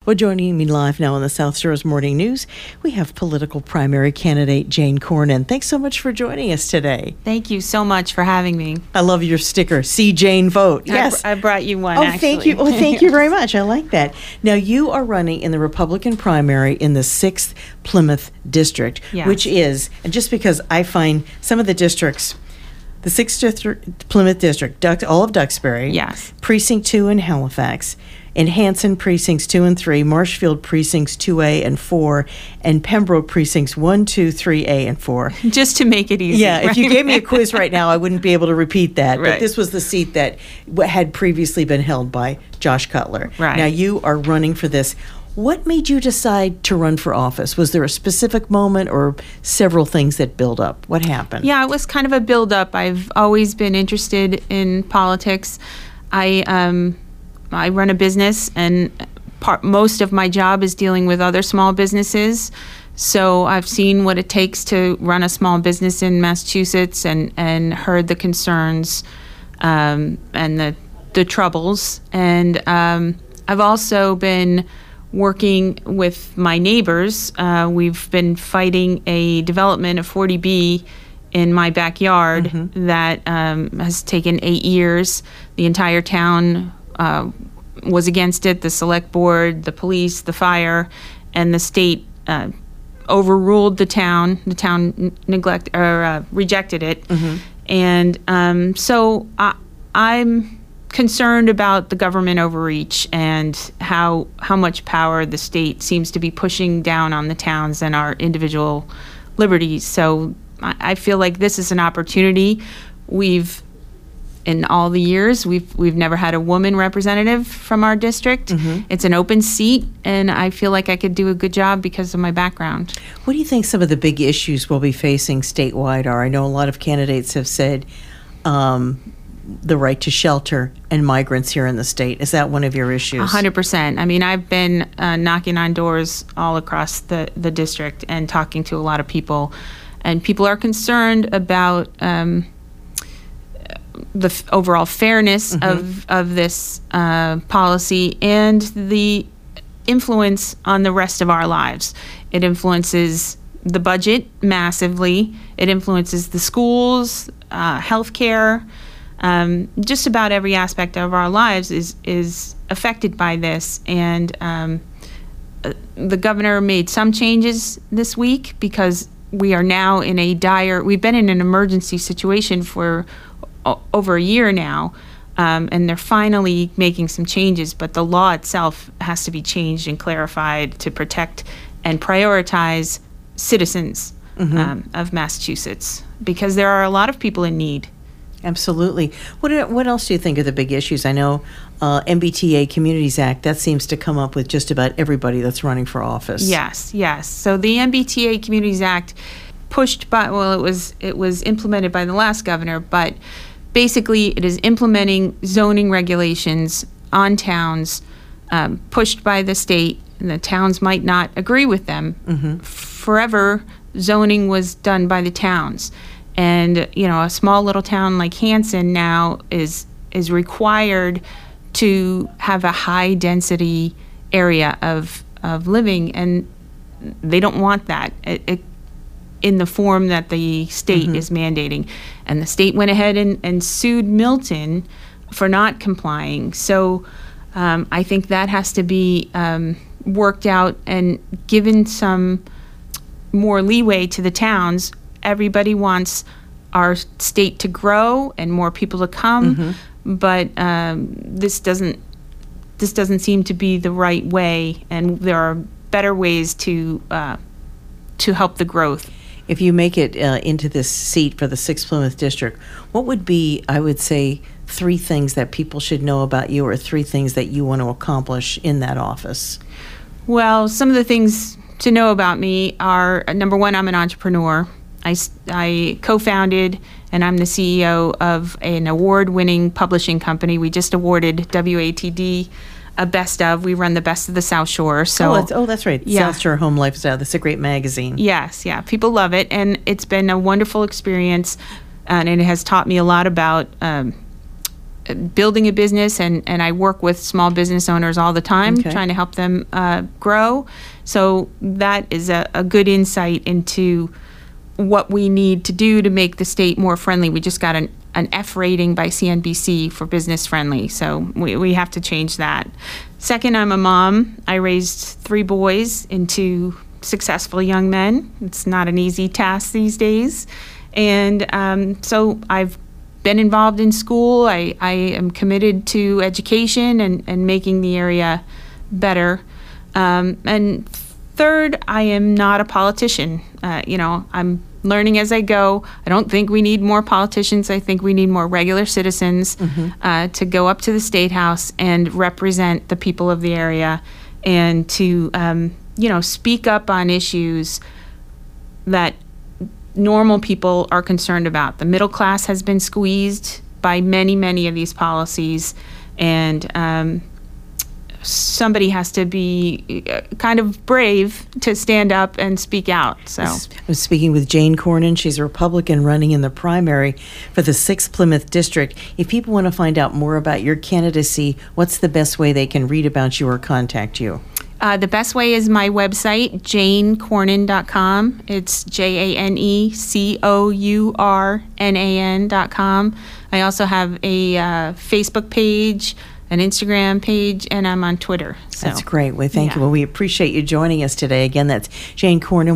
Well, joining me live now on the South Shores Morning News, we have political primary candidate Jane Cornyn. Thanks so much for joining us today. Thank you so much for having me. I love your sticker, See Jane Vote. Yes. I brought you one, actually. Thank you. Well, thank you very much. I like that. Now, you are running in the Republican primary in the 6th Plymouth District, yes. Which is, and just because I find some of the districts, the 6th Plymouth District, all of Duxbury, yes. Precinct 2 in Halifax, in Hanson Precincts 2 and 3, Marshfield Precincts 2A and 4, and Pembroke Precincts 1, 2, 3A and 4. Just to make it easy. Yeah, right? If you gave me a quiz right now, I wouldn't be able to repeat that. Right. But this was the seat that had previously been held by Josh Cutler. Right. Now you are running for this. What made you decide to run for office? Was there a specific moment or several things that built up? What happened? Yeah, it was kind of a build-up. I've always been interested in politics. I run a business, and most of my job is dealing with other small businesses. So I've seen what it takes to run a small business in Massachusetts, and heard the concerns and the troubles. And I've also been working with my neighbors. We've been fighting a development of 40B in my backyard that has taken 8 years. The entire town was against it, the select board, the police, the fire, and the state overruled the town. The town rejected it. And so I'm concerned about the government overreach and how much power the state seems to be pushing down on the towns and our individual liberties. So I feel like this is an opportunity. In all the years, we've never had a woman representative from our district. It's an open seat, and I feel like I could do a good job because of my background. What do you think some of the big issues we'll be facing statewide are? I know a lot of candidates have said the right to shelter and migrants here in the state. Is that one of your issues? 100%. I mean, I've been knocking on doors all across the district and talking to a lot of people, and people are concerned about the overall fairness of this policy and the influence on the rest of our lives. It influences the budget massively. It influences the schools, healthcare. Just about every aspect of our lives is affected by this. And the governor made some changes this week because we are now in we've been in an emergency situation for over a year now, and they're finally making some changes, but the law itself has to be changed and clarified to protect and prioritize citizens of Massachusetts, because there are a lot of people in need. Absolutely. What else do you think are the big issues? I know MBTA Communities Act, that seems to come up with just about everybody that's running for office. Yes. So the MBTA Communities Act it was implemented by the last governor, but basically it is implementing zoning regulations on towns pushed by the state, and the towns might not agree with them. Forever, zoning was done by the towns. And, a small little town like Hanson now is required to have a high density area of living, and they don't want that in the form that the state is mandating. And the state went ahead and sued Milton for not complying. So I think that has to be worked out and given some more leeway to the towns. Everybody wants our state to grow and more people to come, but this doesn't seem to be the right way, and there are better ways to help the growth. If you make it into this seat for the 6th Plymouth District, what would be, I would say, 3 things that people should know about you, or 3 things that you want to accomplish in that office? Well, some of the things to know about me are, number one, I'm an entrepreneur. I co-founded and I'm the CEO of an award-winning publishing company. We just awarded WATD a Best Of. We run the Best of the South Shore. So that's right. Yeah. South Shore Home Lifestyle. That's a great magazine. Yes, yeah. People love it, and it's been a wonderful experience, and it has taught me a lot about building a business, and I work with small business owners all the time, Okay. trying to help them grow. So that is a good insight into what we need to do to make the state more friendly. We just got an F rating by CNBC for business friendly, so we have to change that. Second, I'm a mom. I raised 3 boys into successful young men. It's not an easy task these days. And so I've been involved in school. I am committed to education and making the area better. And third, I am not a politician. I'm learning as I go. I don't think we need more politicians. I think we need more regular citizens to go up to the State House and represent the people of the area, and to speak up on issues that normal people are concerned about. The middle class has been squeezed by many, many of these policies, and somebody has to be kind of brave to stand up and speak out. So I was speaking with Jane Cornyn. She's a Republican running in the primary for the 6th Plymouth District. If people want to find out more about your candidacy, what's the best way they can read about you or contact you? The best way is my website, janecornyn.com. It's JaneCournan.com. I also have a Facebook page, an Instagram page, and I'm on Twitter. So, That's great. Well, thank you. yeah. Well, we appreciate you joining us today. Again, that's Jane Cornyn.